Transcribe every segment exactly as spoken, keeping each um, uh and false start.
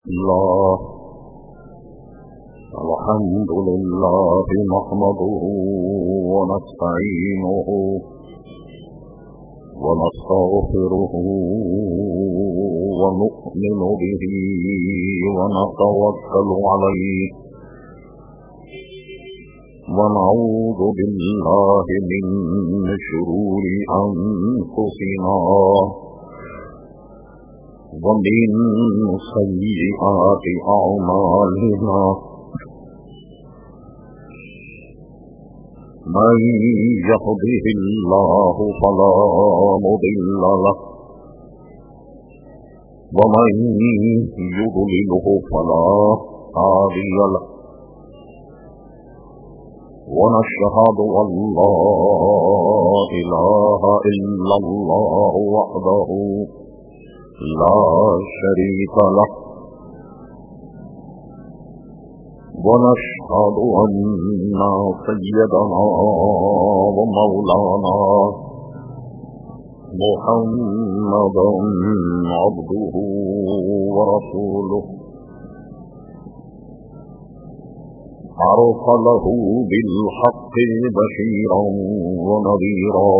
الله الحمد لله نحمده ونستعينه ونستغفره ونؤمن به ونتوكل عليه ونعوذ بالله من شرور أنفسنا ومن سيئات أعمالنا من يهده الله فلا مضل له ومن يضلله فلا هادي له ونشهد أن لا إله إلا الله وحده لا شريك له ونشهد أن سيدنا ومولانا محمدا عبده ورسوله أرسله بالحق بشيرا ونذيرا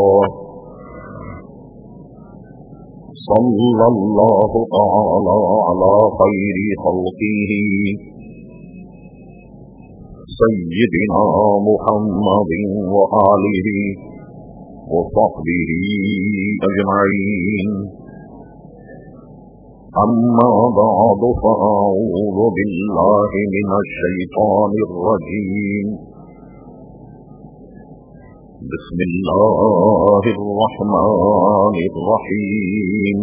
صلى الله تعالى على خير خلقه سيدنا محمد وآله وصحبه أجمعين أما بعد فأعوذ بالله من الشيطان الرجيم بسم الله الرحمن الرحيم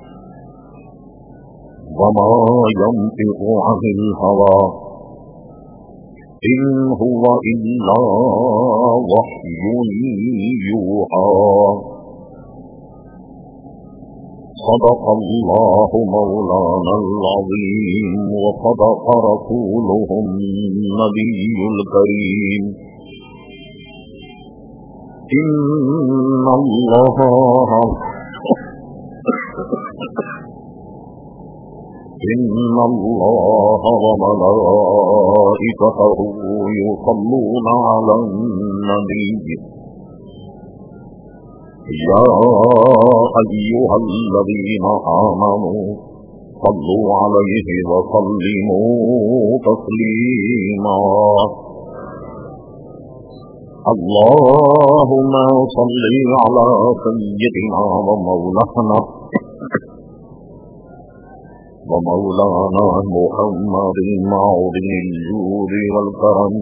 وما ينطق عن الهوى إن هو إلا وحي يوحى صدق الله مولانا العظيم وصدق رسوله النبي الكريم إن الله إن الله وملائكته يصلون على النبي يا أيها الذين آمنوا صلوا عليه وسلموا تسليما اللهم صل على سيدنا ومولانا ومولانا محمد معظم الجود والكرم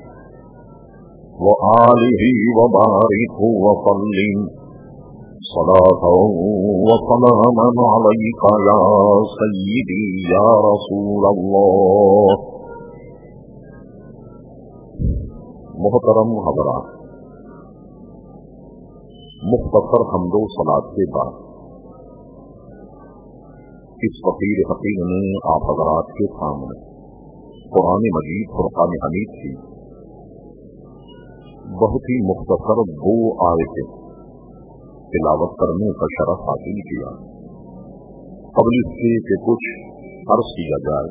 وآله وبارك وسلم صلاة وسلاما عليك يا سيدي يا رسول الله. محترم حضرات، مختصر حمد و صلاۃ کے بعد اس فقیر حقیر نے آپ حضرات کے سامنے قرآن مجید فرقان حمید کی بہت ہی مختصر دو آیتیں تلاوت کرنے کا شرف حاصل کیا. قبل اس کے کہ کچھ عرض کیا جائے،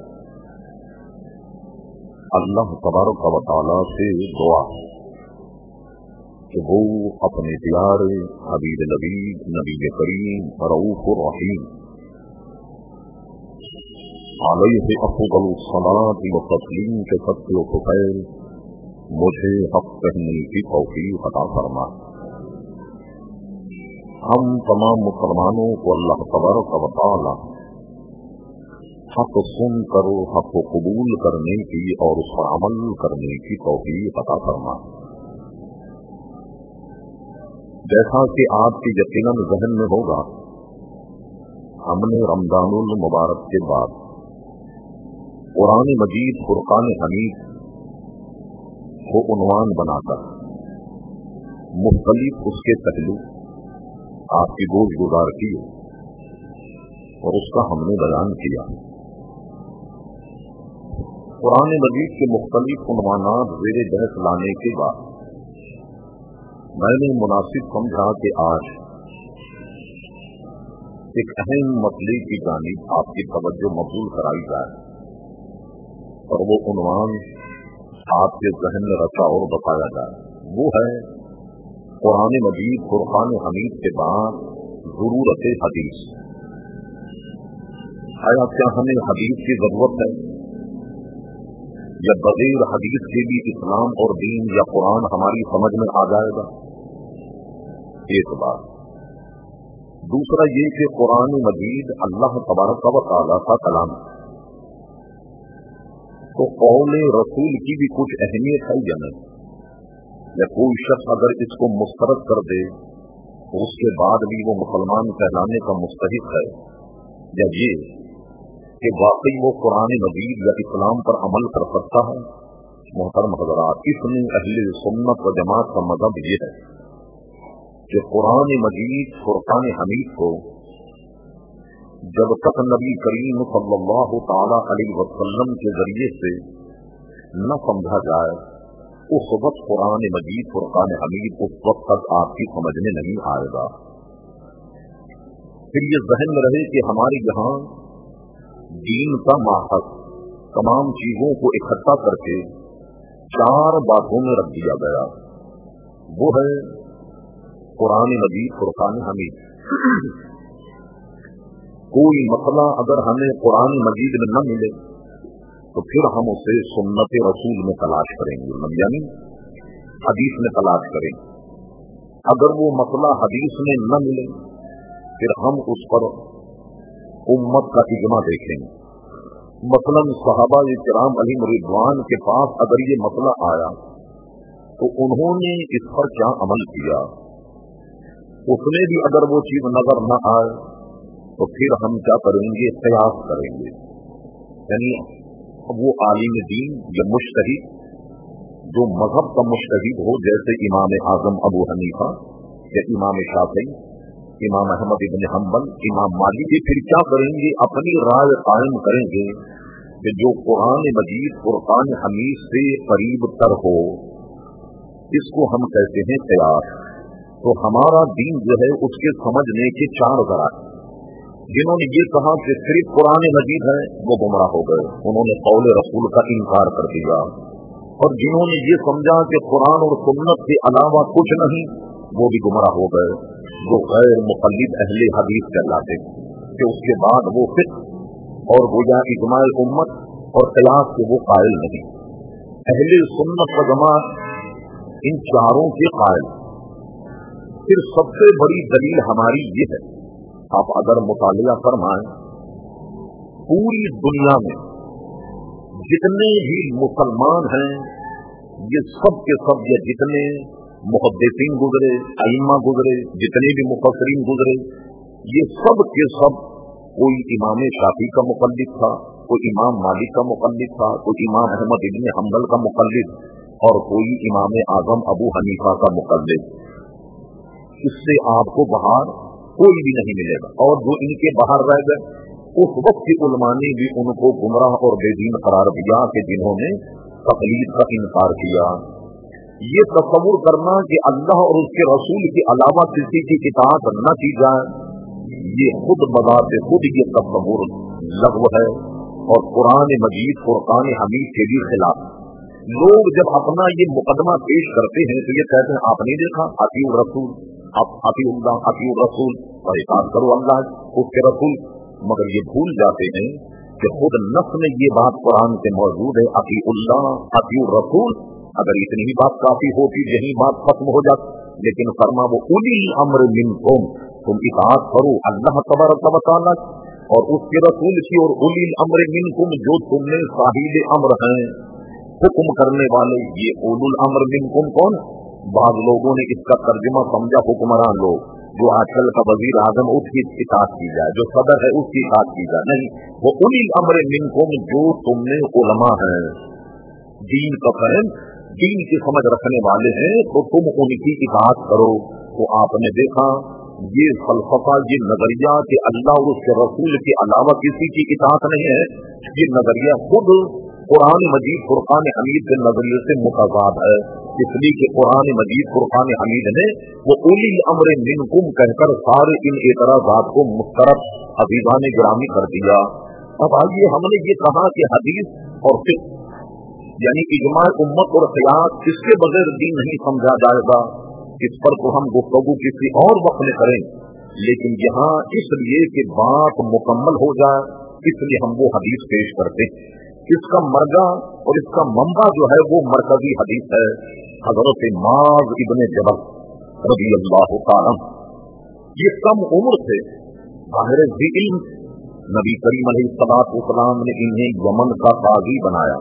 اللہ تبارک و تعالیٰ سے دعا کہ وہ اپنے پیارے حبیب نبی نبی کریم رؤوف الرحیم علیہ افضل الصلاۃ و تسلیم کے صدقے و فضیل مجھے حق کہنے کی توفیق عطا فرما. ہم تمام مسلمانوں کو اللہ تبارک و تعالیٰ حق سن کر حق کو قبول کرنے کی اور اس پر عمل کرنے کی توفیق عطا فرما. جیسا کہ آپ کے یقیناً ذہن میں ہوگا، ہم نے رمضان المبارک کے بعد قرآن مجید فرقان حمید کو عنوان بنا کر مختلف اس کے پہلو آپ کی گوش گزار کی اور اس کا ہم نے بیان کیا. قرآن مجید کے مختلف عنوانات زیر بحث لانے کے بعد میں نے مناسب سمجھا کہ آج ایک اہم مسئلے کی جانب آپ کی توجہ مبذول کرائی جائے. और वो उन्वान आपके जहन में रखा और बताया जाए, वो है कुरान मजीद फुरकान हमीद के बाद जरूरत हदीस। आया क्या हमें हदीस की जरूरत है, या बगैर हदीस के भी इस्लाम और दीन या कुरान हमारी समझ में आ जाएगा? एक बात। दूसरा ये कि कुरान मजीद अल्लाह तबारक व तआला का कलाम, तो कौले रसूल की भी कुछ अहमियत है या नहीं? या कोई शख्स अगर इसको मुस्तरद कर दे तो उसके बाद भी वो मुसलमान कहलाने का मुस्तहिक है, या ये कि वाकई वो कुरान मजीद या इस्लाम पर अमल कर सकता है? मोहतरम हज़रात, इसमें अहले सुन्नत व जमात का मज़हब ये है कि कुरान मजीद फुरकान हमीद को जब तक नबी करीम सल्लल्लाहु ताला अलैहि वसल्लम के जरिए से न समझा जाए, उस वक्त कुरान मजीद फुरकान हमीद उस वक्त तक आपकी समझ में नहीं आएगा। फिर ये जहन में रहे कि हमारे यहाँ दीन का माहक तमाम चीजों को इकट्ठा करके चार बातों में रख दिया गया, वो है कुरान मजीद फुरकान हमीद। कोई मसला अगर हमें कुरान मजीद में न मिले तो फिर हम उसे सुन्नत रसूल में तलाश करेंगे, यानी हदीस में तलाश करेंगे। अगर वो मसला हदीस में न मिले फिर हम उस पर उम्मत का इजमा देखेंगे। मसलन सहाबा किराम अलैहिम रिज़वान के पास अगर ये मसला आया तो उन्होंने इस पर क्या अमल किया, उसमें भी अगर वो चीज नजर न आए तो फिर हम क्या करेंगे, कयास करेंगे। यानी वो आलिम दीन या मुज्तहिद जो मजहब का मुज्तहिद हो, जैसे इमाम आजम अबू हनीफा या इमाम शाफी, इमाम अहमद इब्न हम्बल, इमाम मालिक, फिर क्या करेंगे, अपनी राय कायम करेंगे कि जो कुरान मजीद फुरकान हमीद से करीब तर हो, इसको हम कहते हैं कयास। तो हमारा दीन जो है उसके समझने के चार जराए। जिन्होंने ये कहा कि सिर्फ कुरान मजीद है वो गुमराह हो गए, उन्होंने कौल रसूल का इनकार कर दिया। और जिन्होंने ये समझा कि कुरान और सुन्नत के अलावा कुछ नहीं, वो भी गुमराह हो गए, जो गैर मुक़ल्लिद अहले हदीस कहलाते, कि उसके बाद वो फिक्र और गोया इजमाल उम्मत और क़ियास के वो कायल नहीं। अहले सुन्नत व जमात इन चारों के कायल। फिर सबसे बड़ी दलील हमारी ये है, आप अगर मुतालिया फरमाएं, पूरी दुनिया में जितने भी मुसलमान हैं, ये सब के सब, ये जितने मुहद्दिसीन गुजरे, अइम्मा गुजरे, जितने भी मुफस्सिरीन गुजरे, ये सब के सब कोई इमाम शाफी का मुक़ल्लिद था, कोई इमाम मालिक का मुक़ल्लिद था, कोई इमाम अहमद इब्न हम्बल का मुक़ल्लिद, और कोई इमाम आजम अबू हनीफा का मुक़ल्लिद। इससे आपको बाहर कोई भी नहीं मिलेगा। और जो इनके बाहर रह गए, उस वक्त की उलमा ने भी उनको गुमराह और बेदीन करार दिया कि जिन्होंने तक़लीद का इनकार किया। ये तस्वुर करना कि अल्लाह और उसके रसूल के अलावा किसी की इताअत न की जाए, ये खुद बजाते खुद ये तस्वुर लग़्व है और कुरान मजीद फुरकान हमीद के भी खिलाफ। लोग जब अपना ये मुकदमा पेश करते हैं तो ये कहते हैं, आपने देखा अतीउ रसूल, आप अतीउल्लाह अतीउ रसूल, और इताअत करो अल्लाह उसके रसूल। मगर ये भूल जाते हैं कि खुद नफ्स में ये बात कुरान से मौजूद है, अतीउल्लाह अतीउ रसूल। अगर इतनी ही बात काफी होती, यही बात खत्म हो जाती, लेकिन फरमा वो उलिल अम्र मिनकुम, तुम इताअत करो अल्लाह तबारक व तआला और उसके रसूल की, और उलिल अम्र मिनकुम, जो तुमने साहिब अम्र हैं, हुक्म करने वाले। ये उलुल अम्र मिनकुम कौन? बाद लोगों ने इसका तर्जुमा समझा हुक्मरान लोग, जो आजकल का वजीर आजम, उसकी इताअत की जाए, जो सदर है उसकी इताअत की जाए। नहीं, वो उलिल अम्र मिनकुम, जो तुमने उलमा है, दीन का फहम, दीन की समझ रखने वाले हैं, तो तुम उनकी इताअत करो। तो आपने देखा ये फलसफा, ये नजरिया कि अल्लाह और उसके रसूल के अलावा किसी की इताअत नहीं है, ये नजरिया खुद कुरान मजीद फुरकान हमीद के नजरिए से मुतज़ाद है। इसलिए कि कुरान मजीद फुरकान हमीद ने वो उली अम्र मिनकुम कहकर सारे इन एतराज़ात को मुस्तरद अज़ीज़ान गिरामी कर दिया। अब आइए, हमने ये कहा कि हदीस और फिक्र यानी इजमा उम्मत और क़ियास इसके बगैर दीन नहीं समझा जाएगा। इस पर तो हम गुफ्तगू किसी और वक्त में करें, लेकिन यहाँ इसलिए कि बात मुकम्मल हो जाए इसलिए हम वो हदीस पेश करते हैं। इसका मरजा और इसका मंबा जो है वो मरकजी हदीस है हजरत माज इब्ने जबल रज़ी अल्लाह ताला। ये कम उम्र से बाहर इल्म नबी करीम अलैहिस्सलातु वस्सलाम ने इन्हें यमन का काजी बनाया।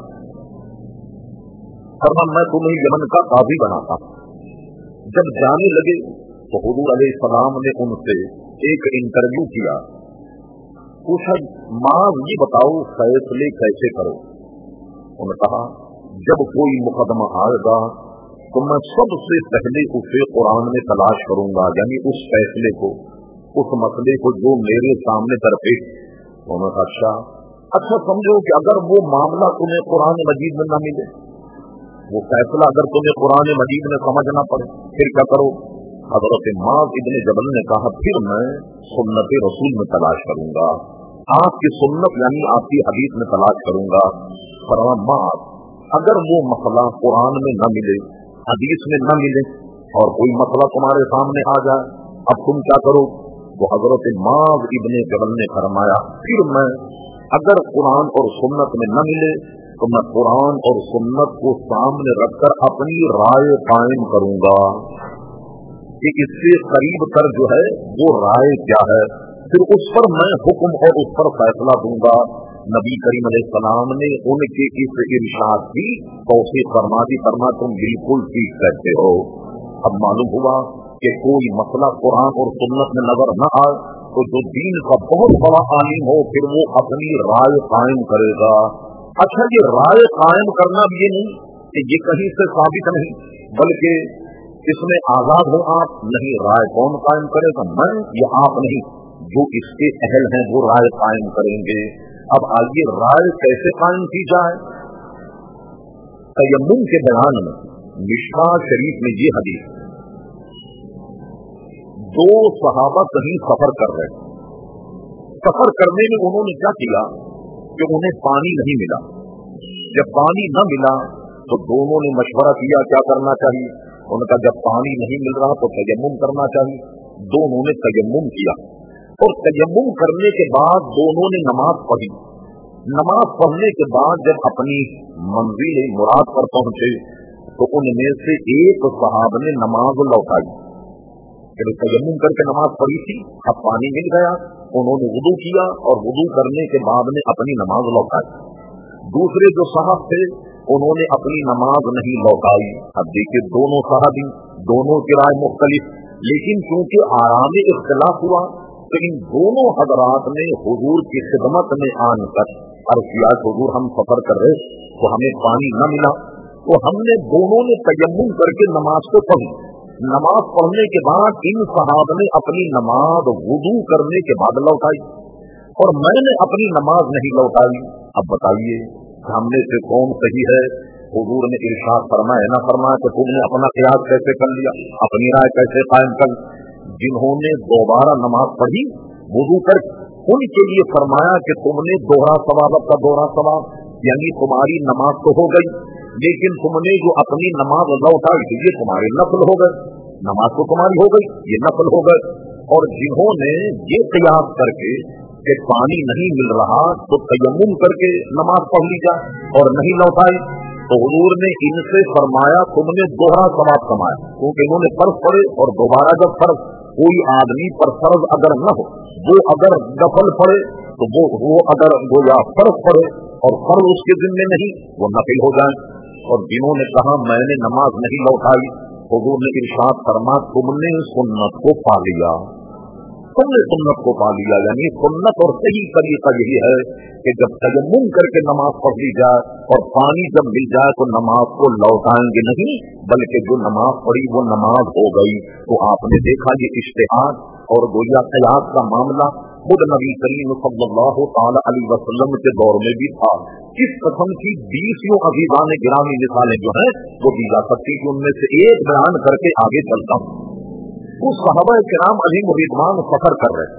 फरमाया मैं तुम्हें यमन का काजी बनाता। जब जाने लगे तो हुजूर अलैहिस्सलाम ने उनसे एक इंटरव्यू किया। पूछा माज ये बताओ फैसले कैसे करो। उन्होंने कहा जब कोई मुकदमा आएगा तो मैं सबसे पहले उसे कुरान में तलाश करूंगा, यानी उस फैसले को, उस मसले को जो मेरे सामने दरपेश। उन्होंने कहा अच्छा अच्छा समझो कि अगर वो मामला तुम्हें कुरान मजीद में न मिले, वो फैसला अगर तुम्हें कुरान मजीद में समझना पड़े, फिर क्या करो। हजरत माज इब्ने जबल ने कहा फिर मैं सुन्नत रसूल में तलाश करूंगा, आपकी सुन्नत यानी आपकी हदीस में तलाश करूंगा। फरमाया माज अगर वो मसला कुरान में न मिले, हदीस में न मिले और कोई मसला तुम्हारे सामने आ जाए, अब तुम क्या करो। तो हजरत माज इब्ने जबल ने फरमाया फिर मैं अगर कुरान और सुन्नत में न मिले तो मैं कुरान और सुन्नत को सामने रखकर अपनी राय कायम करूंगा कि इससे करीब कर जो है वो राय क्या है, फिर उस पर मैं हुक्म और उस पर फैसला दूंगा। नबी करीम अलैहिस्सलाम ने उनके इस इरशाद की तौसीक फरमा दी। फरमा तुम बिल्कुल ठीक कहते हो। अब मालूम हुआ कि कोई मसला कुरान और सुन्नत में नजर न आए तो जो दीन का बहुत बड़ा आलिम हो फिर वो अपनी राय कायम करेगा। अच्छा ये राय कायम करना भी ये नहीं कि ये कहीं से साबित नहीं, बल्कि इसमें आजाद हो आप, नहीं राय कौन कायम करेगा, मैं या आप नहीं, जो इसके अहल हैं वो राय कायम करेंगे। अब आइए राय कैसे कायम की जाए। तयम्मुम के बयान में मिशकाह शरीफ में ये हदीस, दो सहाबा कहीं सफर कर रहे, सफर करने में उन्होंने क्या किया कि उन्हें पानी नहीं मिला। जब पानी न मिला तो दोनों ने मशवरा किया क्या करना चाहिए। उनका जब पानी नहीं मिल रहा तो तयम्मुम करना चाहिए। दोनों ने तयम्मुम किया और तयम्मुम करने के बाद दोनों ने नमाज पढ़ी। नमाज पढ़ने के बाद जब अपनी मंजिल मुराद पर पहुंचे तो उनमें से एक सहाब ने नमाज लौटाई। तयम्मुम करके नमाज पढ़ी थी, अब पानी मिल गया, उन्होंने वुदू किया और वुदू करने के बाद ने अपनी नमाज लौटाई। दूसरे जो साहब थे उन्होंने अपनी नमाज नहीं लौटाई। अब देखिए दोनों साहबी, दोनों की राय मुख्तलिफ, लेकिन क्योंकि आराम इख्तिलाफ हुआ तो इन दोनों हजरात ने हुजूर की खिदमत में आकर अर्ज़ किया हुजूर हम सफर कर रहे तो हमें पानी न मिला, तो हमने दोनों ने तयम्मुम करके नमाज को पढ़ी। नमाज पढ़ने के बाद इन सहाब ने अपनी नमाज वुदू करने के बाद लौटाई और मैंने अपनी नमाज नहीं लौटाई। अब बताइए सामने से कौन सही है। हुजूर ने इरशाद फरमाया ना फरमाया कि तुमने अपना क़ियास कैसे कर लिया, अपनी राय कैसे कायम कर। जिन्होंने दोबारा नमाज पढ़ी वुदू कर, उनके लिए फरमाया कि तुमने दोहरा सवाब का दोहरा सवाब, यानी तुम्हारी नमाज तो हो गई लेकिन तुमने जो अपनी नमाज लौटाई थी ये तुम्हारे नफल हो गए। नमाज तो तुम्हारी हो गई, ये नफल हो गए। और जिन्होंने ये क़ियास करके कि पानी नहीं मिल रहा तो तयम्मुम करके नमाज पढ़ ली जाए और नहीं लौटाई, तो हुजूर ने इनसे फरमाया तुमने दोहरा सवाब कमाया, क्योंकि इन्होंने फर्ज पढ़े और दोबारा जब फर्ज कोई आदमी पर फर्ज अगर न हो, वो अगर नफल पढ़े तो वो वो अगर वो या फर्ज पढ़े और फर्ज उसके जिम्मे नहीं वो नफिल हो जाए। और जिन्होंने कहा मैंने नमाज नहीं लौटाई, हुजूर ने इरशाद फरमा तुमने सुन्नत को पा लिया, तुमने सुन्नत को पा लिया। यानी सुन्नत और सही तरीका यही है कि जब तयम्मुम करके नमाज पढ़ ली जाए और पानी जब मिल जाए तो नमाज को लौटाएंगे नहीं, बल्कि जो नमाज पढ़ी वो नमाज हो गई। तो आपने देखा ये इज्तिहाद और गोया क़ियास का मामला खुद नबी करीम सल्लल्लाहु ताला अलैहि वसल्लम के दौर में भी था। इस कस्म की बीसियों अजीज़ान गिरामी मिसालें जो हैं वो दी जा सकती है, उनमें से एक बयान करके आगे चलता हूँ। उस सहाबा किराम अज़ीम रिज़वान सफर कर रहे,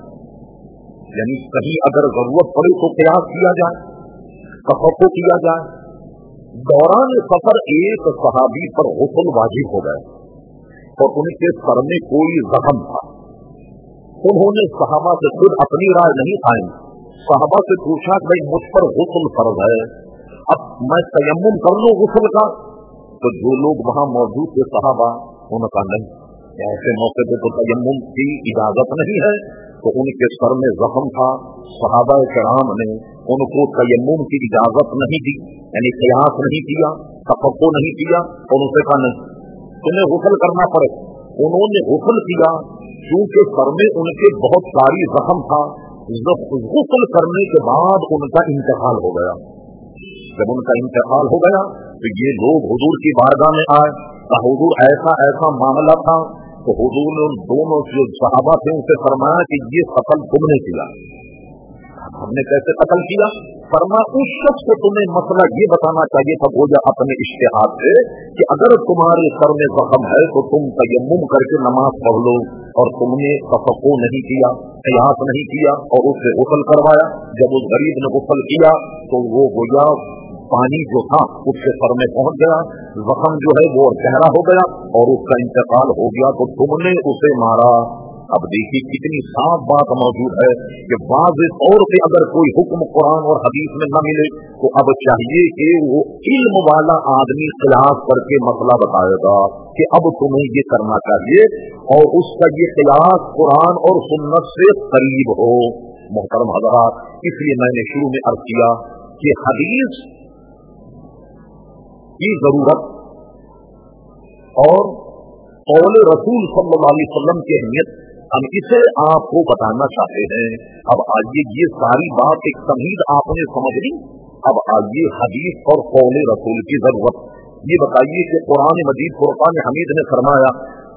यानी कहीं अगर जरूरत पड़े तो क़ियास किया जाए, तफक्कुर किया जाए, दौरान सफर एक सहाबी पर गुस्ल वाजिब हो गया और उनके सर में कोई जख्म था। उन्होंने सहाबा से खुद अपनी राय नहीं आई, सहाबा से पूछा कि भाई मुझ पर गुस्ल फर्ज है, अब मैं तयम्मुम कर लूं गुस्ल का? तो जो लोग वहां मौजूद थे सहाबा, उनका नहीं, ऐसे मौके पे तो तयम्मुम की इजाजत नहीं है। तो उनके सर में जख्म था, सहाबा किराम ने उनको तयम्मुम की इजाजत नहीं दी, यानी कयास नहीं किया, तफक्को नहीं किया, और उनसे कहा नहीं तुम्हें गुस्ल करना पड़े। उन्होंने गुस्ल किया, क्योंकि सर में उनके बहुत सारी जख्म था। गुस्ल करने के बाद उनका इंतकाल हो गया। जब उनका इंतकाल हो गया तो ये लोग हुजूर की बारगाह में आए, तो हुजूर ऐसा ऐसा मामला था। तो हुजूर ने उन दोनों जो सहाबा थे उनसे फरमाया कि ये कत्ल तुमने किया। हमने कैसे कत्ल किया? फरमा उस शख्स को तुम्हें मसला ये बताना चाहिए था बोझा अपने इश्तिहाद से कि अगर तुम्हारे सर में जख्म है तो तुम तयम्मुम करके नमाज पढ़ लो, और तुमने तफक्को नहीं किया, कयास नहीं किया और उससे गुस्ल करवाया। जब उस गरीब ने गुस्ल किया तो वो गोया पानी जो था उसके सर में पहुंच गया, जख्म जो है वो गहरा हो गया और उसका इंतकाल हो गया, तो तुमने उसे मारा। अब देखिए कितनी साफ बात मौजूद है कि वाज़ेह तौर पे अगर कोई हुक्म कुरान और हदीस में न मिले तो अब चाहिए कि वो इल्म वाला आदमी क़ियास करके मसला बताएगा कि अब तुम्हें ये करना चाहिए, और उसका ये क़ियास कुरान और सुन्नत से करीब हो। मोहतरम हज़रात, इसलिए मैंने शुरू में अर्ज़ किया कि हदीस की जरूरत और कौल रसूल सल्लल्लाहु अलैहि वसल्लम की अहमियत हम इसे आपको बताना चाहते हैं। अब आइए ये सारी बात एक तमहीद आपने समझ ली। अब आइए हदीस और कौल रसूल की जरूरत। ये बताइए कि कुरान मजीद फुरकान हमीद ने फरमाया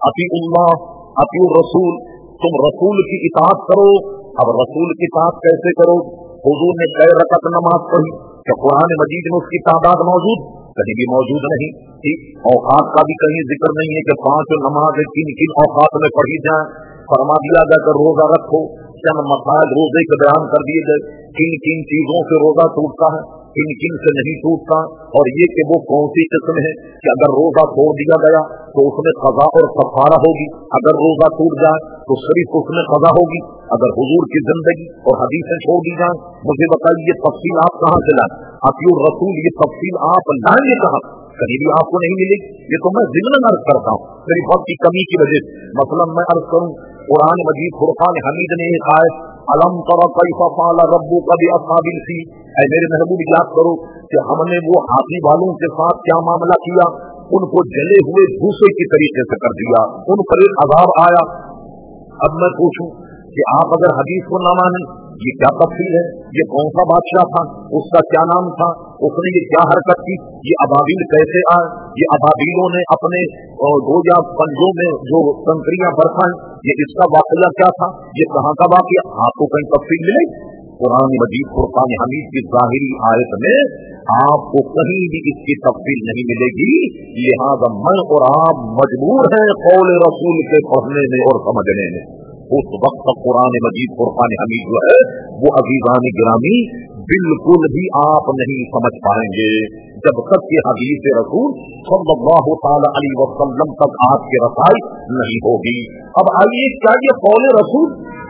अतीउल्लाह अतीउर रसूल, तुम रसूल की इताअत करो। अब रसूल की इताअत कैसे करो? हुजूर ने कै रकअत नमाज पढ़ी, क्या कुरान मजीद में उसकी तादाद मौजूद? कहीं भी मौजूद नहीं। ठीक औकात का भी कहीं जिक्र नहीं है कि पांच नमाज किन किन औकात में पढ़ी जाए। फरमा दिया गया कि रोजा रखो, चंद मसाइल रोजे के बयान कर दिए गए, किन किन चीजों से रोजा टूटता है, किन किन से नहीं टूटता, और ये कि वो कौन सी किस्म है कि अगर रोजा छोड़ दिया गया तो उसमें कज़ा और कफ़ारा होगी, अगर रोजा टूट जाए तो सिर्फ उसमें कज़ा होगी। अगर हुजूर की जिंदगी और हदीसें छोड़ दी जाए, मुझे बताइए ये तफसील आप कहाँ से लाए? अतीउर रसूल ये तफसील आप लाएंगे कहाँ? कहीं भी आपको नहीं मिलेगी। ये तो मैं ज़िम्नन अर्ज करता हूँ मेरी वक्त की कमी की वजह से। मसलन मैं अर्ज करूँ, कुरान मजीद फुरकान हमीद ने एक आयत अलम तरा कैफ़ फ़अल रब्बुका बिअस्हाबिल फ़ील, ऐ मेरे महबूब याद करो कि हमने वो हाथी वालों के साथ क्या मामला किया, उनको जले हुए भूसे की तरीके से कर दिया, उन पर एक अज़ाब आया। अब मैं पूछूं कि आप अगर हदीस को न माने, ये क्या तफसील है? ये कौन सा बादशाह था, उसका क्या नाम था, उसने ये क्या हरकत की, ये अबाबिल कैसे आए, ये अबाबिलों ने अपने दो या पंजों में जो कंकरियां बरसाई, ये इसका वाकया क्या था, ये कहाँ का वाकया? आपको कहीं तफसील मिले? कुरान मजीद फुरकान हमीद की ज़ाहिरी आयत में आपको कहीं भी इसकी तफसील नहीं मिलेगी। लिहाजा मैं और आप मजबूर हैं कौल रसूल के पढ़ने में और समझने में। उस वक्त तक कुरान मजीद फुरकान हमीद जो है वो अजीज़ान गिरामी बिल्कुल भी आप नहीं समझ पाएंगे जब तक कि हदीस रसूल सल्लल्लाहु तआला अलैहि वसल्लम तक आपके रसाई नहीं होगी। अब आइए, क्या ये कौल रसूल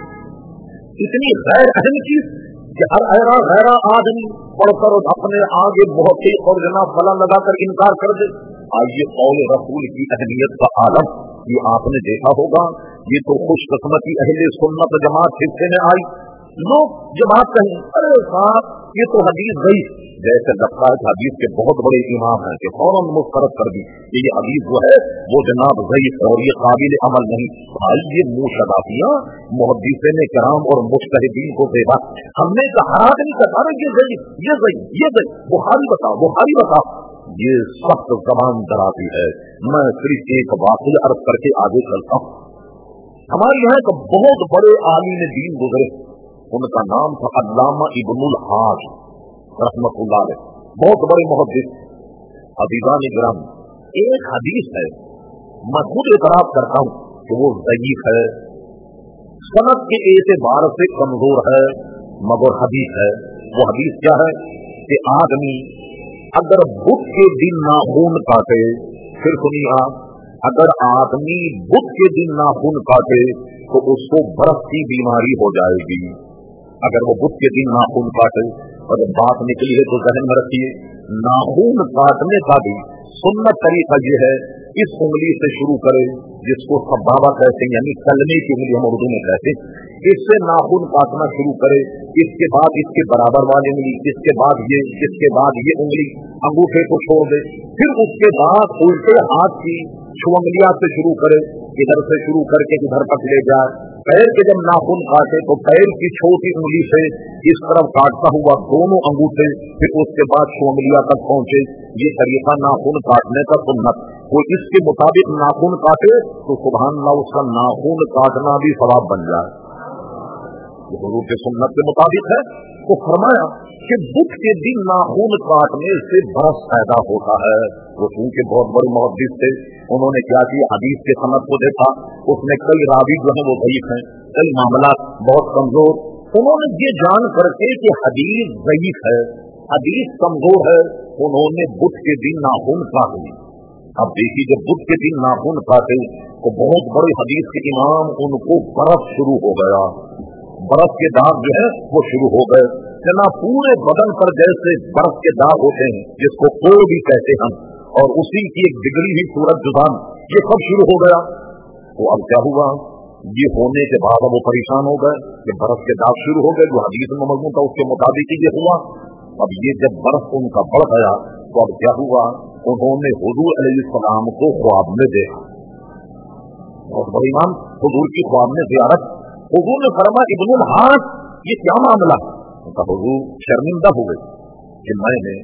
इतनी गैर अहम चीज कि हर ऐरा गैरा आदमी पढ़कर अपने आगे बहुत ही और जनाब फला लगाकर इनकार कर दे? आइए, कौल रसूल की अहमियत का आलम ये आपने देखा होगा। ये तो खुशकिस्मती अहले सुन्नत जमात हिस्से में आई। लोग ये बात कहें, अरे साहब ये तो हदीस गई, जैसे लगता है हदीस के बहुत बड़े इमाम हैं कि फौरन मुस्तरद कर दी कि ये हदीस जो है वो जनाब गई और ये काबिल अमल नहीं। भाई ये मुशदाफियां मुहद्दिसीन किराम और मुज्तहिदीन को देवा हमने कहा नहीं कहा ये गई ये गई ये गई बुखारी बताओ बुखारी बताओ, ये सख्त जबान डराती है। मैं सिर्फ एक वाक़या अर्ज करके आगे चलता हूँ। हमारे यहाँ एक बहुत बड़े आलिम दीन गुजरे, उनका नाम था अल्लामा इब्नुल हाज रहमतुल्लाह अलैह, बहुत बड़े मुहद्दिस। अज़ीज़ान इकराम, एक हदीस है मैं खुद इतराफ करता हूँ कि वो ज़ईफ़ है, सनद के एतबार से कमजोर है, मगर हदीस है। वो हदीस क्या है कि आदमी अगर बुध के दिन नाखून काटे, फिर सुनिए आप, अगर आदमी बुध के दिन नाखून काटे तो उसको बरस की बीमारी हो जाएगी। अगर वो बुध के दिन नाखून काटे, और बात निकली है तो जहन में रखिए, नाखून काटने का भी सुन्नत तरीका ये है, इस उंगली से शुरू करे जिसको सब्बाबा कहते हैं, यानी तलने की उंगली हम उर्दू में कहते हैं, इससे नाखून काटना शुरू करे। इसके बाद इसके बराबर वाली उंगली, इसके बाद ये, इसके बाद ये उंगली, अंगूठे को छोड़ दे। फिर उसके बाद उल्टे हाथ की छुअंगलिया से शुरू करे, इधर से शुरू करके इधर तक ले जाए। पैर के जब नाखून काटे तो पैर की छोटी उंगली से इस तरफ काटता हुआ दोनों अंगूठे, फिर उसके बाद छुअंगलिया तक पहुंचे। ये तरीका नाखून काटने का सुन्नत। कोई इसके मुताबिक नाखून काटे तो सुभान अल्लाह, उसका नाखून काटना भी सवाब बन जाए। ये हुजूर के सुन्नत के मुताबिक है। तो फरमाया कि बुध के दिन नाखून काटने से बरस पैदा होता है। वो चूंकि बहुत बड़े मुहद्दिस थे, उन्होंने क्या किया, हदीस के सनद को देखा, उसमें कई रावी जो है वो ज़ईफ हैं, कई मामला बहुत कमजोर। उन्होंने ये जान करके कि हदीस ज़ईफ है, हदीस कमजोर है, उन्होंने बुध के दिन नाखून काट ली। अब देखिए, जब बुध के दिन नाखून काटे तो बहुत बड़े हदीस के इमाम, उनको बरस शुरू हो गया, बरस के दाग जो है वो शुरू हो गए। जना पूरे बदन पर जैसे बर्फ के दाग होते हैं, जिसको कोड़ भी कहते हैं, और उसी की एक बिगड़ी हुई सूरत जुबान, ये सब शुरू हो गया। तो अब क्या हुआ, ये होने के बाद वो परेशान हो गए कि बर्फ के दाग शुरू हो गए, जो हदीस में मौजूद था उसके मुताबिक ये हुआ। अब ये जब बर्फ उनका बढ़ गया तो अब क्या हुआ, उन्होंने हुजूर अलैहिस्सलाम को ख्वाब में देखा। बहुत बड़ी इमाम हुजूर की ख्वाब में ज़ियारत। हुजूर ने फरमाया, इब्नुल हास, ये क्या मामला? उनका हुजूर शर्मिंदा हो गए कि मैंने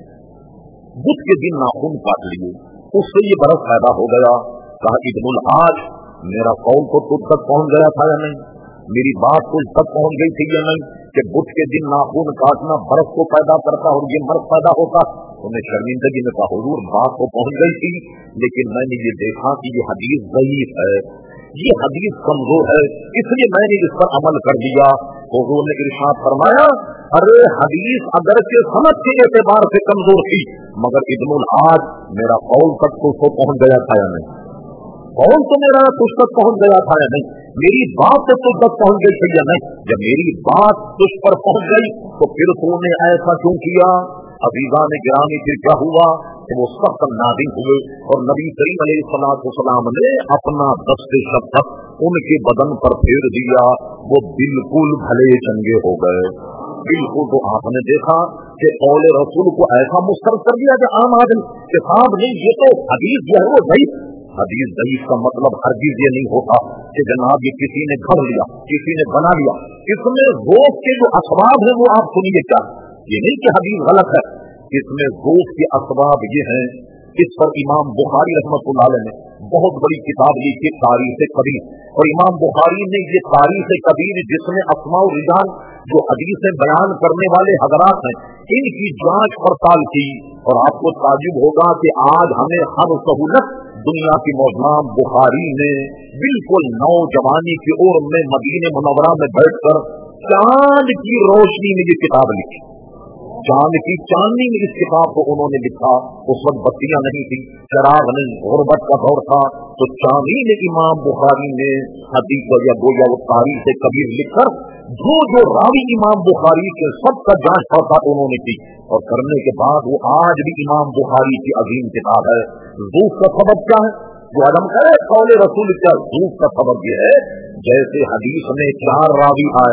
बुध के दिन नाखून काट लिए, उससे ये बरस पैदा हो गया। कहा, इब्नुल हास, मेरा कौल तो तुझ तक पहुंच गया था या नहीं? मेरी बात तुझ तक पहुंच गई थी या नहीं कि बुध के दिन नाखून काटना बरस को पैदा करता और ये मर्द पैदा होता? उन्हें शर्मिंदगी में कहा, हुजूर बात को पहुंच गई थी, लेकिन मैंने ये देखा कि ये हदीस ज़ईफ है, ये हदीस कमजोर है, इसलिए मैंने इस पर अमल कर दिया। हुजूर ने इरशाद फरमाया, अरे हदीस अगर के सनद के एतबार से कमजोर थी, मगर इब्नुल हास, मेरा कौल तक तो पहुंच गया था या नहीं? कौल तो मेरा तुझ तक पहुंच गया था या नहीं? मेरी बात तो तुझ तक पहुंच गई थी या नहीं? जब मेरी बात तुझ पर पहुंच गई तो फिर तूने ऐसा क्यों किया? अजीजा ने गिरामी, फिर क्या हुआ कि वो सख्त नाज़िम हुए और नबी करीम अलैहिस्सलाम ने अपना दस्ते शब्द उनके बदन पर फेर दिया। वो बिल्कुल भले चंगे हो गए, बिल्कुल। तो आपने देखा कि कौले रसूल को ऐसा मुस्तरद कर दिया कि आम आदमी के साहब नहीं, ये तो हदीस जो है वो ज़ईफ। हदीस ज़ईफ का मतलब हरगिज़ ये नहीं होता कि जनाब ये किसी ने घड़ लिया, किसी ने बना लिया। इसमें ज़ौक़ के जो असबाब है वो आप सुनिए क्या, ये नहीं कि हदीस गलत है। इसमें ज़ौक़ के असबाब ये हैं, इस पर इमाम बुखारी रहमतुल्लाह अलैह ने बहुत बड़ी किताब लिखी, तारीख़ कबीर। और इमाम बुखारी ने ये तारीख़ कबीर, जिसमें अस्मा और रिजाल जो हदीसें बयान करने वाले हज़रात हैं, इनकी जांच पड़ताल की। और आपको ताज्जुब होगा कि आज हमें हर सहूलत दुनिया की मौजूद बुखारी ने बिल्कुल नौजवानी की ओर में मदीने मुनव्वरा में बैठकर चांद की रोशनी में ये किताब लिखी। चांद की चांदनी में इस किताब को उन्होंने लिखा। उस वक्त बत्तियां नहीं थी, चराग नहीं, गुर्बत का दौर था। तो चांदनी ने इमाम बुखारी ने हदीस या गोया वो तारीख़ कबीर लिखकर जो जो रावी इमाम बुखारी के सबका जांच पड़ताल उन्होंने की, और करने के बाद वो आज भी इमाम बुखारी की अजीम किताब है। ज़ूफ़ का सबब क्या है? जो आदम करे कौले रसूल क्या, ज़ूफ़ का सबब ये है, जैसे हदीस में चार रावी आए,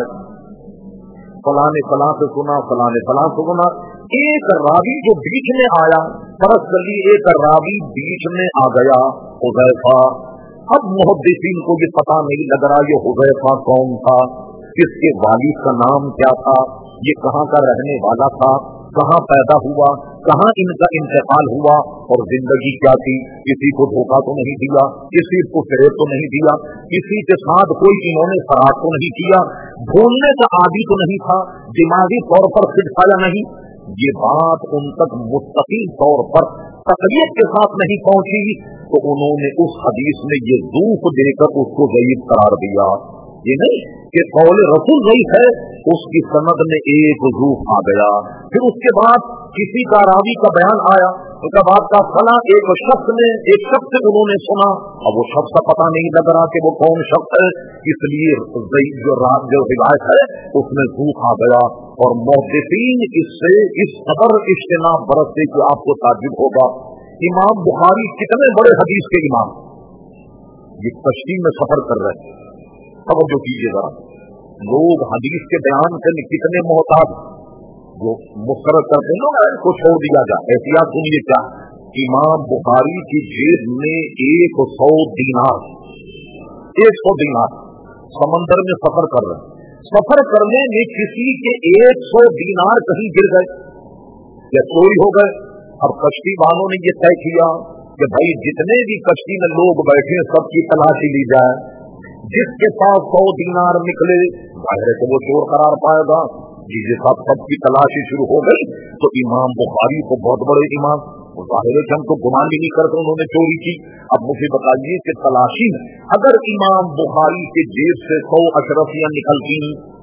फलाने फलां से सुना, फलाने फलां से सुना, एक रावी जो बीच में आया, फर्ज कर ली एक रावी बीच में आ गया, हुज़ैफा। अब मुहद्दिसीन को ये पता नहीं लग रहा ये हुज़ैफा कौन था, किसके वालिद का नाम क्या था, ये कहाँ का रहने वाला था, कहाँ पैदा हुआ, कहाँ इनका इंतकाल हुआ, और जिंदगी क्या थी। किसी को धोखा तो नहीं दिया, किसी को फरेब तो नहीं दिया, किसी के साथ कोई इन्होंने शराब तो नहीं किया, भूलने का आदि तो नहीं था, दिमागी तौर पर फिट था या नहीं। ये बात उन तक मुस्तकिल तौर पर तकलीफ के साथ नहीं पहुंची, तो उन्होंने उस हदीस में ये ज़ूफ़ देकर उसको ज़ईफ़ करार दिया। ये नहीं कि कौले रसूल ज़ईफ़ है, उसकी सनद में एक ज़ूफ़ आ गया। फिर उसके बाद किसी का रावी का बयान आया, उनका बात का फला एक शख्स ने एक शख्स से उन्होंने सुना, अब वो शख्स का पता नहीं लग रहा कि वो कौन शख्स है, इसलिए जो रात जो रिवायत है उसमें भूख आ गया। और मुहद्दिसीन इससे इस कदर इज्तिनाब बरसते कि आपको ताज्जुब होगा। इमाम बुखारी कितने बड़े हदीस के इमाम, ये कश्ती में सफर कर रहे हैं, तवज्जो कीजिएगा। लोग हदीस के बयान से कितने मोहताज, जो मुस्तरद करते हैं इसको छोड़ दिया जाए। एहतियात सुनिए क्या, इमाम बुखारी की जेब में एक सौ दीनार एक सौ दीनार समंदर में सफर कर रहे हैं, सफर करने में किसी के एक सौ दीनार कहीं गिर गए या चोरी हो गए। अब कश्ती वालों ने ये तय किया कि भाई जितने भी कश्ती में लोग बैठे सबकी तलाशी ली जाए, जिसके पास सौ दीनार निकले जाहिर है कि वो चोर करार पाएगा। जिसके साथ सबकी तलाशी शुरू हो गई तो इमाम बुखारी को बहुत बड़े इमाम, जाहिर है कि हम तो गुमान भी नहीं करते उन्होंने चोरी की। अब मुझे बताइए कि तलाशी में अगर इमाम बुखारी के जेब से सौ अशरफियां निकलती,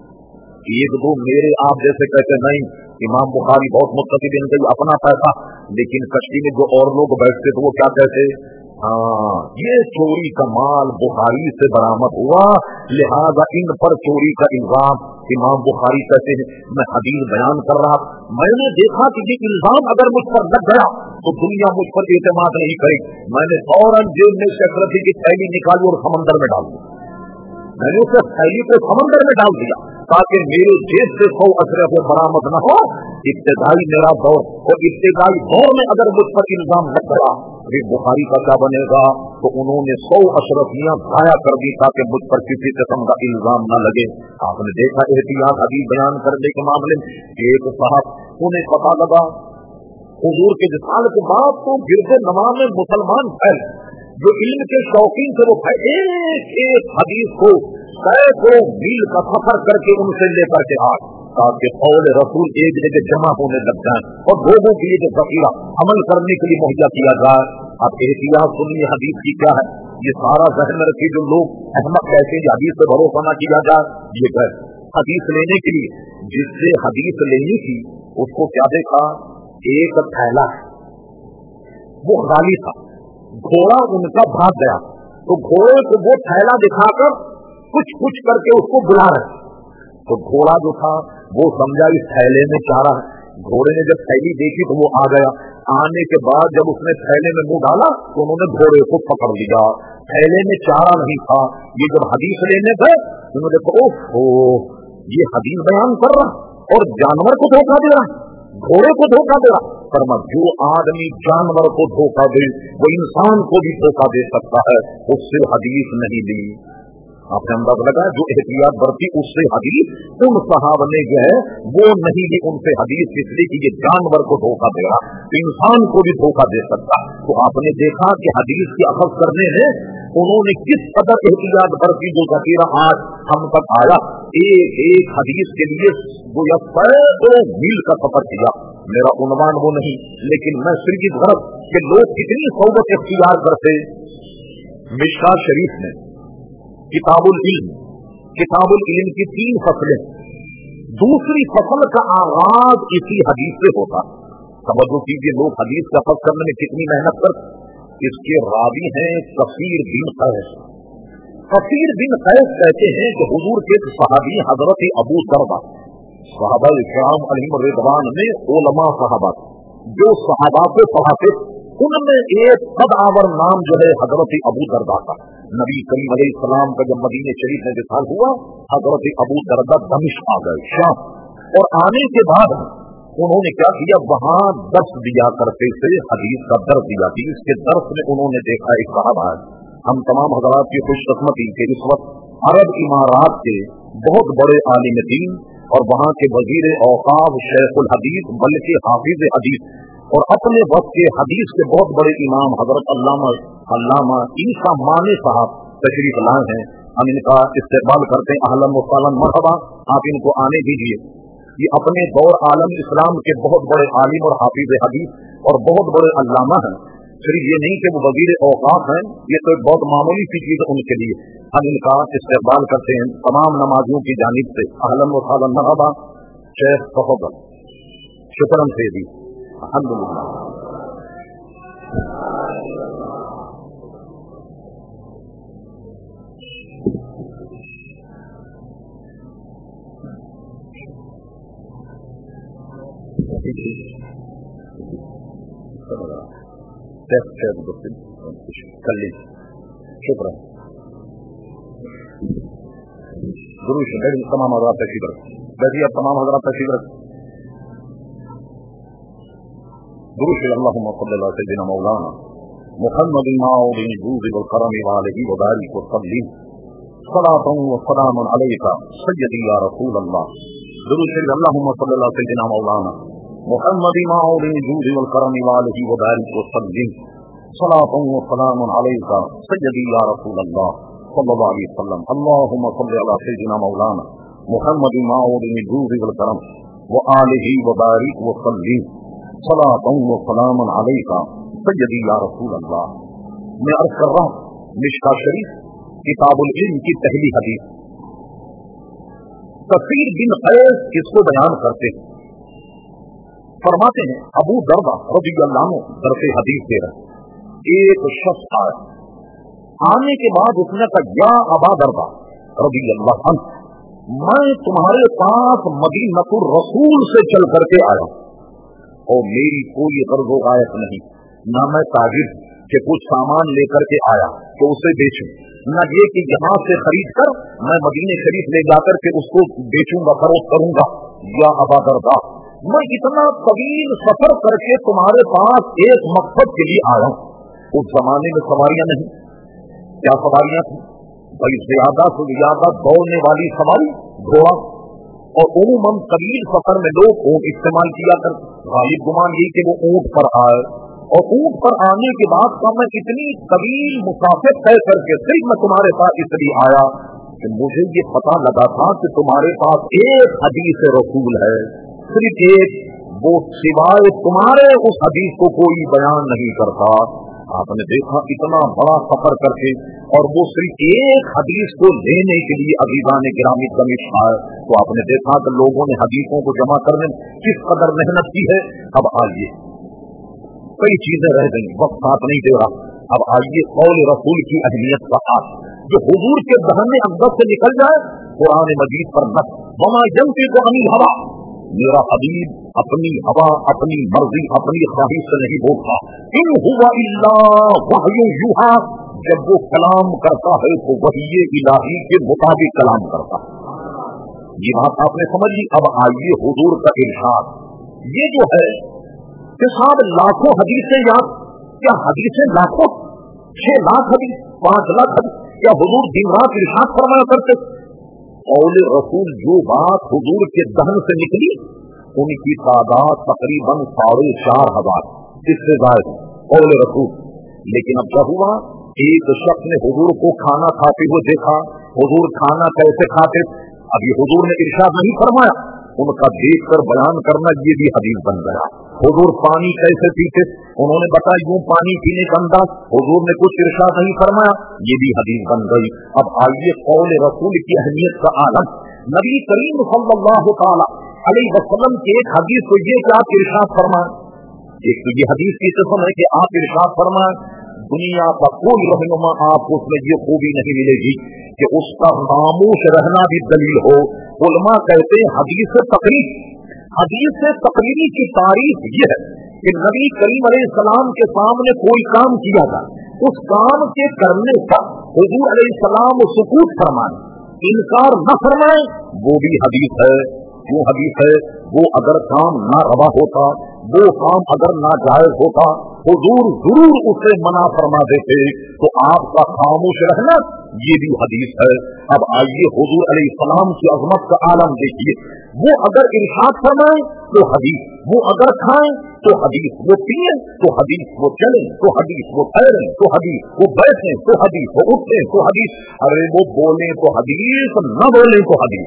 एक दो मेरे आप जैसे कहते नहीं इमाम बुखारी बहुत मुत्तकी दिन गई अपना पैसा, लेकिन कश्ती में जो और लोग बैठते तो वो क्या कहते, हाँ ये चोरी का माल बुखारी से बरामद हुआ, लिहाजा इन पर चोरी का इल्जाम। इमाम बुखारी कहते हैं मैं हदीस बयान कर रहा, मैंने देखा कि ये इल्जाम अगर मुझ पर लग गया तो दुनिया मुझ पर एतमाद नहीं करेगी। मैंने फौरन जेब में सेक्रेटरी की थैली निकाली और समंदर में डाल दी। मैंने उसे थैली को समंदर में डाल दिया ताकि मेरे जेब से सौ अशरफ बरामद न हो। इब्तिदाई मेरा दौर और इब्तिदाई दौर में अगर मुझ पर इल्जाम लग गया अभी बुखारी का क्या बनेगा। तो उन्होंने सौ अशरफियां ज़ाया कर दी ताकि मुझ पर किसी किस्म का इल्जाम न लगे। आपने देखा एहतियात हदीस बयान करने के मामले में एक साहब उन्हें पता लगा हुजूर के विसाल के बाद तो गिरजे नमाज में मुसलमान फैल जो इल्म के शौकीन से वो एक एक हदीस को सैकड़ों मील का सफर करके उनसे लेकर के आ ताकि कौल रसूल एक जगह जमा होने लग जाए और लोगों के लिए जो ज़ख़ीरा अमल करने के लिए मुहैया किया जाए। अब एहतियात सुनिए हदीस की क्या है, ये सारा जहन में रखिए जो लोग अहमद कहते हैं हदीस पे भरोसा न किया जाए। ये है हदीस लेने के लिए जिससे हदीस लेनी थी उसको क्या देखा, एक थैला वो खाली था, घोड़ा उनका भाग गया तो घोड़े को वो थैला दिखाकर कुछ कुछ करके उसको बुला रहे तो घोड़ा जो था वो समझा इस थैले में चारा है। घोड़े ने जब थैली देखी तो वो आ गया, आने के बाद जब उसने थैले में मुंह डाला तो उन्होंने घोड़े को पकड़ लिया, थैले में चारा नहीं था। ये जब हदीस लेने गए उन्होंने देखा ओहो ये हदीस बयान कर रहा और जानवर को धोखा दे रहा, घोड़े को धोखा दे रहा। फरमा जो आदमी जानवर को धोखा दे वो इंसान को भी धोखा दे सकता है, उससे हदीस नहीं ली। आपने अंदाजा लगा जो एहतियात बरती उससे हदीस उन सहाबा ने जो है वो नहीं ली उनसे हदीस, इसलिए कि ये जानवर को धोखा दे रहा इंसान को भी धोखा दे सकता। तो आपने देखा कि हदीस की अखज़ करने में उन्होंने किस कदर एहतियात बरती जो ज़ख़ीरा आज हम तक आया। एक एक हदीस के लिए वो या सैकड़ों मील का सफर किया। मेरा उन्वान वो नहीं, लेकिन मैं सिर्फ इस गरज कि लोग कितनी सौबत इख्तियार करते। मिशकात शरीफ में किताबुल इल्म, किताबुल इल्म की तीन फसलें, दूसरी फसल का आगाज इसी हदीस से होता। तवज्जो कीजिए लोग हदीस का फर्ज करने में कितनी मेहनत करते। इसके रावी हैं कसीर बिन कैस। कसीर बिन कैस कहते हैं कि हुजूर के सहाबी हजरत अबू दरदा सहाबा इकराम अलैहिम रिदवान में उलमा सहाबा जो सहाबा को पढ़ाते उनमें एक सदावर नाम जो है हजरत अबू दरदा का। नबी करीम अलैहिस्सलाम का जब मदीने शरीफ में विसाल हुआ हजरत अबू दरदा दमिश्क आ गए शाम, और आने के बाद उन्होंने क्या किया वहां दर्स दिया करते थे, हदीस का दर्स दिया थी। इसके दर्स में उन्होंने देखा एक सहाबा है, हम तमाम हजरात की खुशकिस्मती के इस वक्त अरब इमारात के बहुत बड़े आलिम दीन और वहां के वजीर औकाफ शेखुल हदीस बल्कि हाफिज हदीस और अपने वक्त के हदीस के बहुत बड़े इमाम हजरत अल्लामा अल्लामा ईसा माने साहब तशरीफ लाए हैं। हम इनका इस्तेमाल करते हैं, अहलन व सहलन मरहबा, आप इनको आने दीजिए। ये अपने दौर आलम इस्लाम के बहुत बड़े आलिम और हाफिज हदीस और बहुत बड़े अल्लामा हैं। सिर्फ ये नहीं कि वो वजीर औकाफ हैं, ये तो एक बहुत मामूली सी चीज उनके लिए। हम इनका इस्तेमाल करते हैं तमाम नमाजियों की जानिब से। अहलन व सहलन मरहबा शेख तफद्दल, शुक्रन सेदी। الحمدللہ. کر لی شکر ضرور شکر. تمام حضرات تشریف رکھ بیٹھیے. اب تمام حضرات تشریف رکھ. ضرور شکر. اللہم صلی اللہ سیدنا مولانا محمد المعود الجود والکرم وآلہ وبارک وسلم صلاۃ وسلام علیک سیدی یا رسول اللہ. ضرور شکر. اللہم صلی اللہ سیدنا مولانا محمد المعود الجود والکرم وآلہ وبارک وسلم صلاۃ وسلام علیک سیدی یا رسول اللہ صلی اللہ علیہ وسلم. اللہم صلی علی سیدنا مولانا محمد المعود الجود والکرم وآلہ وبارک وسلم صلاۃ وسلام علیک سیدی یا رسول اللہ. میں عرض کر رہا ہوں مشکاۃ شریف کتاب العلم کی پہلی حدیث. کثیر بن قیس اس کو بیان کرتے ہیں. فرماتے ہیں ابو دردہ رضی اللہ عنہ درس حدیث دے رہے. ایک شخص آیا. آنے کے بعد اس نے کہا یا ابا دردہ رضی اللہ عنہ, میں تمہارے پاس مدینۃ الرسول سے چل کر کے آیا اور میری کوئی غرض و غایت نہیں, نہ میں تاجر کہ کچھ سامان لے کر کے آیا تو اسے بیچوں, نہ یہ کہ یہاں سے خرید کر میں مدینے شریف لے جا کر کے اس کو بیچوں گا فروخت کروں گا. یا ابا دردہ میں اتنا طویل سفر کر کے تمہارے پاس ایک مقصد کے لیے آیا ہوں. اس زمانے میں سواریاں نہیں. کیا سواریاں تھیں بھائی؟ زیادہ سے زیادہ دوڑنے والی سواری گھوڑا, اور عموماً طویل سفر میں لوگ اونٹ استعمال کیا کرتے. غالب گمان یہ کہ وہ اونٹ پر آئے, اور اونٹ پر آنے کے بعد کا میں اتنی طویل مسافر طے کر کے صرف میں تمہارے پاس اس لیے آیا کہ مجھے یہ پتا لگا تھا کہ تمہارے پاس ایک حدیث رسول ہے, صرف ایک, وہ سوائے تمہارے اس حدیث کو کوئی بیان نہیں کرتا. آپ نے دیکھا اتنا بڑا سفر کر کے, اور وہ صرف ایک حدیث کو لینے کے لیے عزیزان گرامی دمشق آئے, تو آپ نے دیکھا کہ لوگوں نے حدیثوں کو جمع کرنے میں کس قدر محنت کی ہے. اب آئیے, کئی چیزیں رہ گئی, وقت ساتھ نہیں دے رہا. اب آئیے قول رسول کی اہمیت کا ہاتھ جو حضور کے دہن اقدس سے نکل جائے. قرآن مجید پر نص وما ينطق عن الهوى, میرا حبیب اپنی ہوا اپنی مرضی اپنی خواہش سے نہیں بولتا. ان هو الا وحی یوحی, جب وہ کلام کرتا ہے تو وحی الہی کے مطابق کلام کرتا ہے. یہ بات آپ نے سمجھ لی. اب آئیے حضور کا ارشاد, یہ جو ہے کہ صاحب لاکھوں حدیثیں یاد, کیا حدیثیں لاکھوں, چھ لاکھ حدیث, پانچ لاکھ حدیث, کیا حضور دن رات ارشاد فرمایا کرتے؟ قول رسول جو بات حضور کے دہن سے نکلی ان کی تعداد تقریباً ساڑھے چار ہزار, اس سے زائد قول رسول. لیکن اب کیا ہوا, ایک شخص نے حضور کو کھانا کھاتے ہوئے دیکھا. حضور کھانا کیسے کھاتے, اب یہ حضور نے ارشاد نہیں فرمایا, ان کا دیکھ کر بیان کرنا یہ بھی حدیث بن گیا. حضور پانی کیسے پیتے, انہوں نے بتایا یوں پانی پینے کا انداز, حضور نے کچھ ارشاد نہیں فرمایا, یہ بھی حدیث بن گئی. اب آئیے قول رسول کی اہمیت کا عالم. نبی کریم صلی اللہ تعالی علیہ وسلم کی ایک حدیث تو یہ کہ آپ ارشاد فرمائیں, ایک تو یہ حدیث کی قسم ہے کہ آپ ارشاد فرمائیں, دنیا کا کوئی رہنما آپ کو اس میں یہ خوبی نہیں ملے گی کہ اس کا خاموش رہنا بھی دلیل ہو. علماء کہتے ہیں حدیث تقریر, حدیث تقریری کی تعریف یہ ہے کہ نبی کریم علیہ السلام کے سامنے کوئی کام کیا جائے, اس کام کے کرنے پر حضور علیہ السلام سکوت فرمائیں, انکار نہ فرمائیں, وہ بھی حدیث ہے. وہ حدیث ہے وہ اگر کام نہ روا ہوتا, وہ کام اگر ناجائز ہوتا, حضور ضرور اسے منع فرما دیتے, تو آپ کا خاموش رہنا یہ بھی حدیث ہے. اب آئیے حضور علیہ السلام کی عظمت کا عالم دیکھیے. وہ اگر ارشاد فرمائیں تو حدیث, وہ اگر کھائیں تو حدیث, وہ پیئیں تو حدیث, وہ چلیں تو حدیث, وہ ٹھہریں تو حدیث, وہ بیٹھیں تو حدیث, وہ اٹھیں تو حدیث. ارے وہ بولیں تو حدیث, نہ بولیں تو حدیث.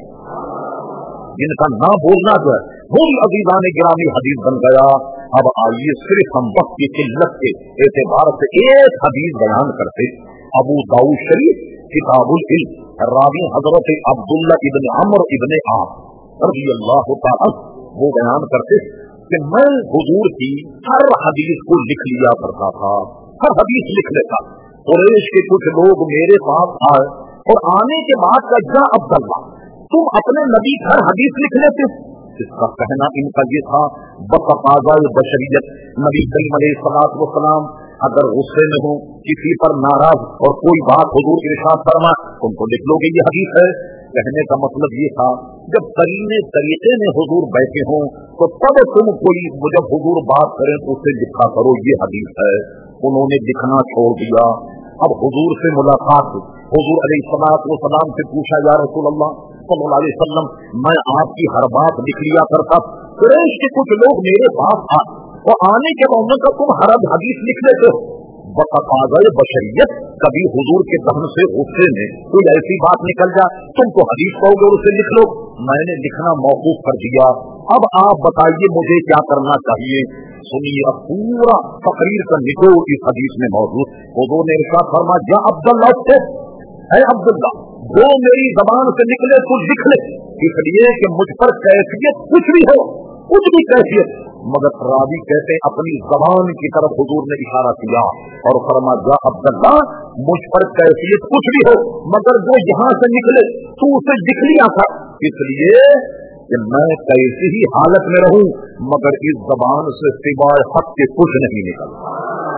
جن کا نہ بولنا جو ہے وہ عزیزان گرامی حدیث بن گیا. اب آئیے صرف ہم وقت کی قلت کے اعتبار سے ایک حدیث بیان کرتے. ابو داؤد شریف کتاب العلم, راوی حضرت عبداللہ ابن عمرو ابن عاص رضی اللہ تعالی وہ بیان کرتے, کہ میں हुजूर की हर हदीस को लिख लिया करता था, हर हदीस लिख लेता। कुरैश के कुछ लोग मेरे पास आए और आने के बाद का या अब्दुल्ला तुम अपने नबी हर हदीस लिख लेते। इसका कहना इनका ये था बतकाज़ाए बशरियत नबी करीम अलैहिस्सलाम अगर गुस्से में हो किसी पर नाराज और कोई बात हुजूर के इरशाद फरमा तुम तो लिख लोगे ये हदीस है। कहने का मतलब ये था जब करीने तरीके में हुजूर बैठे हों तो तब तुम कोई जब हुजूर बात करें तो उसे लिखा करो ये हदीस है। उन्होंने लिखना छोड़ दिया। अब हुजूर से मुलाकात, हुजूर अलैहिस्सलाम से पूछा या रसूल अल्लाह सल्लल्लाहु अलैहि वसल्लम मैं आपकी हर बात लिख लिया करता। कुरैश के कुछ लोग मेरे पास आए और आने के बाद का तुम हर हदीस लिख लेते हो। बतकाज़ाए बशरियत कभी हुजूर के दहन से गुस्से में कोई ऐसी बात निकल जाए तुम तो हदीस कहोगे उसे लिख लो। मैंने लिखना मौकूफ कर दिया। अब आप बताइए मुझे क्या करना चाहिए। सुनिए अब पूरा तकरीर का निचोड़ इस हदीस में मौजूद। हुजूर ने इरशाद फरमाया या अब्दुल्ला है अब्दुल्ला जो मेरी जबान से निकले तो लिख ले, इसलिए कि मुझ पर कैफियत कुछ भी हो, कुछ भी कैफियत, मगर रावी कहते अपनी जबान की तरफ हुजूर ने इशारा किया और फरमाया या अब्दुल्ला मुझ पर कैफियत कुछ भी हो मगर जो यहाँ से निकले तू उसे लिख लिया था, इसलिए कि मैं कैसी ही हालत में रहूं मगर इस जबान से सिवाय हक के कुछ नहीं निकलता,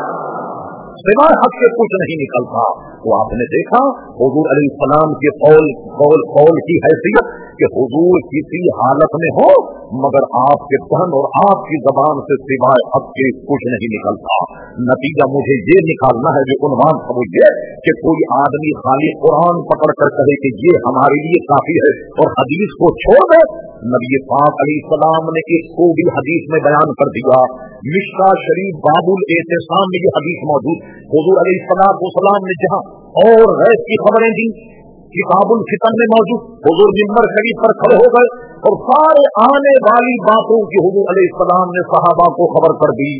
सिवाय हक के कुछ नहीं निकलता। तो आपने देखा हुजूर अलैहिस्सलाम के कौल कौल कौल की हैसियत कि हुजूर किसी हालत में हो मगर आपके तन और आपकी जबान से सिवाय हक के कुछ नहीं निकलता। नतीजा मुझे ये निकालना है जो उन्वान था वो ये कि कोई आदमी खाली कुरान पकड़ कर कहे कि ये हमारे लिए काफी है और हदीस को छोड़ दे। नबी पाक अलैहिस्सलाम ने इसको भी हदीस में बयान कर दिया। मिशका शरीफ बाबुल एहतिसाम में ये हदीस मौजूद। हुजूर अलैहिस्सलाम ने जहां और गैब की खबरें दी किताबुल फितन में मौजूद, हुजूर मिंबर शरीफ पर खड़े हो गए और सारे आने वाली बातों की हुजूर अलैहिस्सलाम ने सहाबा को खबर कर दी।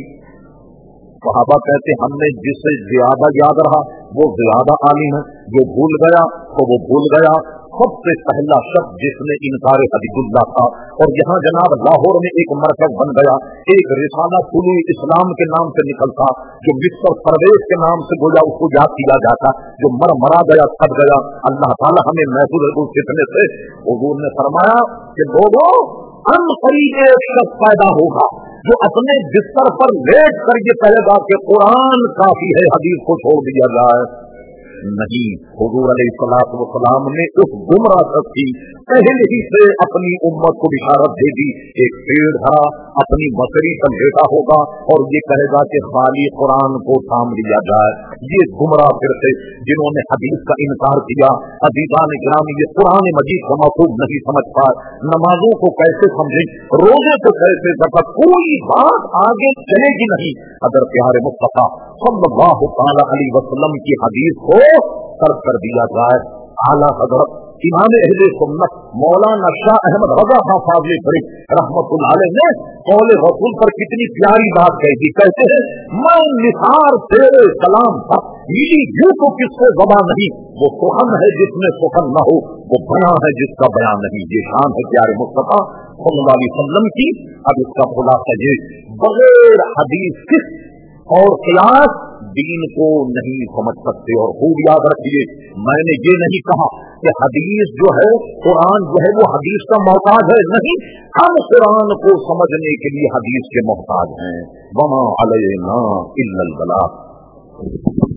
सहाबा कहते हमने जिससे ज्यादा याद रहा वो ज्यादा आलिम है, जो भूल गया तो वो भूल गया। सबसे पहला शख्स जिसने इनकार हदीदुल्लाह था और यहाँ जनाब लाहौर में एक मरकज बन गया, एक रिसाला तुलुए इस्लाम के नाम से निकलता जो मिस्र परवेज के नाम से गोया उसको याद किया जाता, जो मर मरा गया थक गया। अल्लाह ताला हमें महफूज उस फितने से। हुजूर ने फरमाया कि लोगों अन करीब एक शख्स पैदा होगा जो अपने बिस्तर पर लेट कर ये कहेगा कि कुरान काफी है, हदीस को छोड़ दिया जाए। नहीं, हुजूर अलैहिस्सलाम ने उस गुमराह शख्स की पहले ही से अपनी उम्मत को बिशारत दे दी। एक पेड़ धरा अपनी मसरी पर लेटा होगा और ये कहेगा कि खाली कुरान को थाम लिया जाए। ये गुमराह फिर से जिन्होंने हदीस का इनकार किया। अज़ीज़ान गिरामी ये कुरान मजीद को मफहूम नहीं समझ पाए, नमाजों को कैसे समझे, रोजे को कैसे रखा, कोई बात आगे चलेगी नहीं अगर प्यारे मुस्तफा सल्लल्लाहु तआला अलैहि वसल्लम की हदीस को तर्क कर दिया जाए। आला हज़रत इमाम अहले सुन्नत मौलाना शाह अहमद रज़ा खां फाज़ली फरीद रहमतुल्लाह अलैह ने कौले रसूल पर कितनी प्यारी बात कही। कहते हैं मैं निसार तेरे कलाम था मिली यूं तो किससे ज़बान नहीं, वो सुखन है जिसमें सुखन न हो, वो बयां है जिसका बयान नहीं। ये शान है प्यारे मुस्तफा सल्लल्लाहु अलैहि वसल्लम की। अब इसका खुलासा ये बगैर हदीस किस और क़ियास दीन को नहीं समझ सकते। और खूब याद रखिए मैंने ये नहीं कहा कि हदीस जो है कुरान जो है वो हदीस का मोहताज है, नहीं, हम कुरान को समझने के लिए हदीस के मोहताज हैं। वमा अलैना इल्लल बलाग।